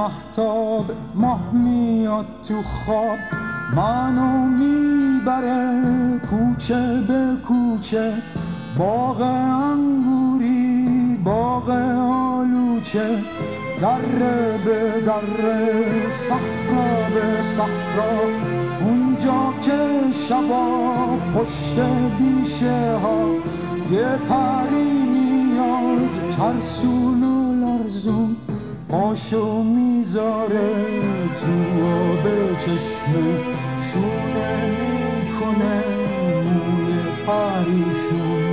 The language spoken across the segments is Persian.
مهتاب ماه میاد تو خواب، منو میبره کوچه به کوچه، باغ انگوری باغ آلوچه، دره به دره صحرا به صحرا، اونجا که شبا پشت بیشه ها یه پری میاد ترسون و لرزون، پاشو میذاره تو آب چشمه، شونه میکنه موی پریشون.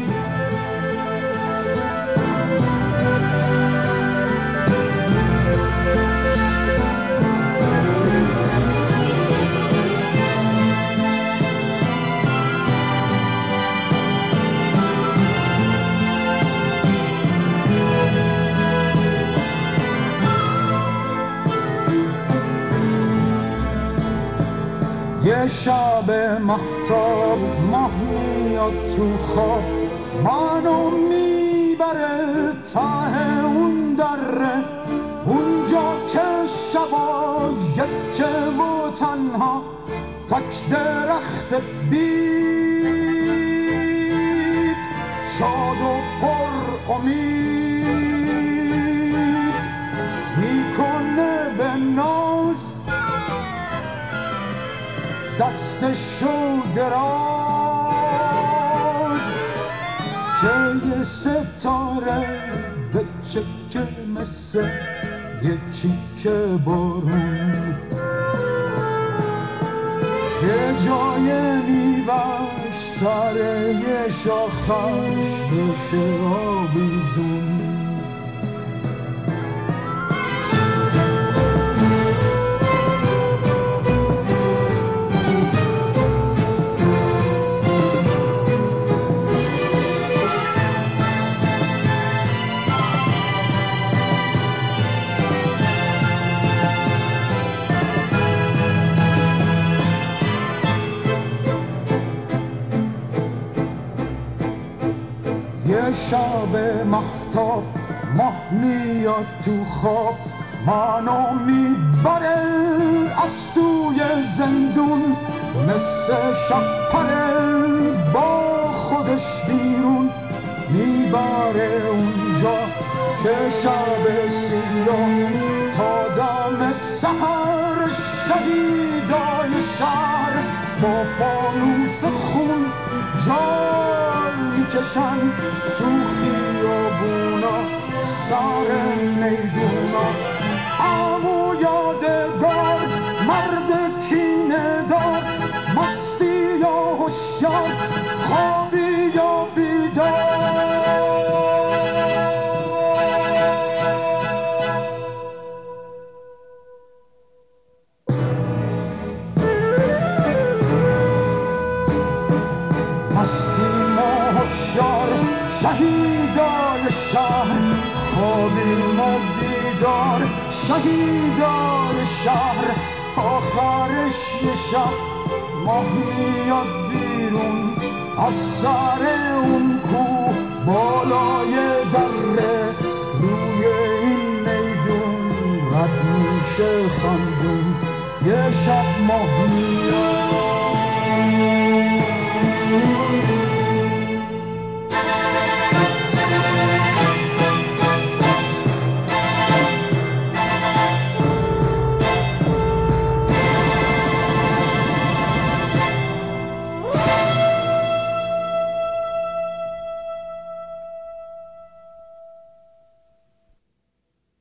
یه شب مهتاب ماه میاد تو خواب، منو میبره ته اون دره، اونجا که شبا یکه و تنها، تک درخت بید شاد و پر امید، میکنه به ناز دستشو دراز، که یه ستاره به چکه مثل یه چیکه بارون، یه جای میوش سر یه شاخش بشه آویزون. یه شب مهتاب ماه میاد تو خواب، منو میبره از توی زندون، مثل شپره با خودش بیرون، میبره اونجا که شب سیاه تا دم سحر، شهیدای شهر با فانوس خون جای میکشن تو خیابونا سر میدونا. عمو یادگار مرد کینه دار، مستی یا هوشیار خوابی یا بیدار، مستی ما هوشیار شهیدای شهر، خوابی ما بیدار شهیدای شهر. آخرش یه شب ماه میاد بیرون از سر اون کو بالای دره، روی این میدون رد میشه خندون. یه شب ماه میاد